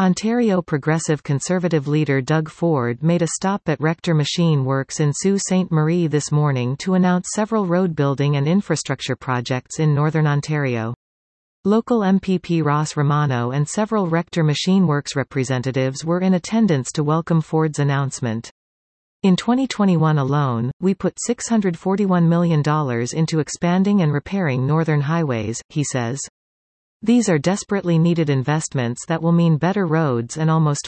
Ontario Progressive Conservative leader Doug Ford made a stop at Rector Machine Works in Sault Ste. Marie this morning to announce several road building and infrastructure projects in northern Ontario. Local MPP Ross Romano and several Rector Machine Works representatives were in attendance to welcome Ford's announcement. In 2021 alone, we put $641 million into expanding and repairing northern highways, he says. These are desperately needed investments that will mean better roads and almost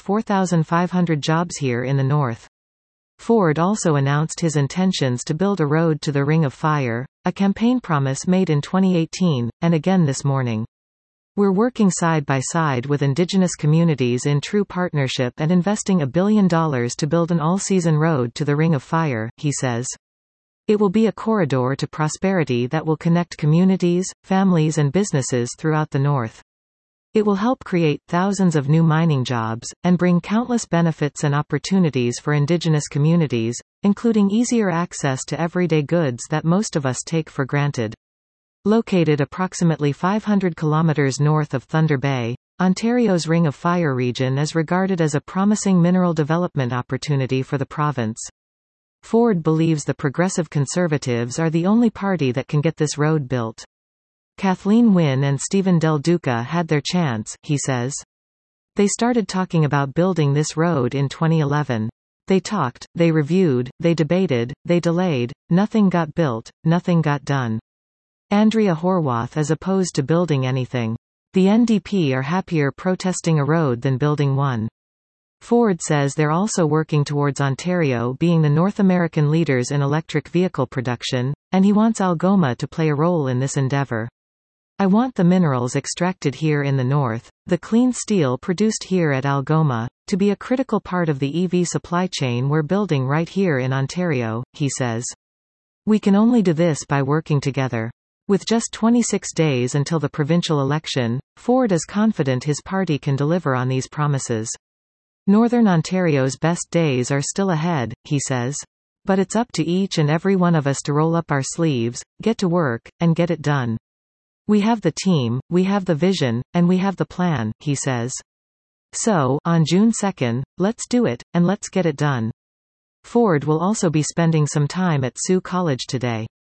4,500 jobs here in the north. Ford also announced his intentions to build a road to the Ring of Fire, a campaign promise made in 2018, and again this morning. We're working side by side with Indigenous communities in true partnership and investing $1 billion to build an all-season road to the Ring of Fire, he says. It will be a corridor to prosperity that will connect communities, families and businesses throughout the north. It will help create thousands of new mining jobs, and bring countless benefits and opportunities for Indigenous communities, including easier access to everyday goods that most of us take for granted. Located approximately 500 kilometers north of Thunder Bay, Ontario's Ring of Fire region is regarded as a promising mineral development opportunity for the province. Ford believes the Progressive Conservatives are the only party that can get this road built. Kathleen Wynne and Stephen Del Duca had their chance, he says. They started talking about building this road in 2011. They talked, they reviewed, they debated, they delayed, nothing got built, nothing got done. Andrea Horwath is opposed to building anything. The NDP are happier protesting a road than building one. Ford says they're also working towards Ontario being the North American leaders in electric vehicle production, and he wants Algoma to play a role in this endeavor. I want the minerals extracted here in the north, the clean steel produced here at Algoma, to be a critical part of the EV supply chain we're building right here in Ontario, he says. We can only do this by working together. With just 26 days until the provincial election, Ford is confident his party can deliver on these promises. Northern Ontario's best days are still ahead, he says. But it's up to each and every one of us to roll up our sleeves, get to work, and get it done. We have the team, we have the vision, and we have the plan, he says. So, on June 2, let's do it, and let's get it done. Ford will also be spending some time at Sault College today.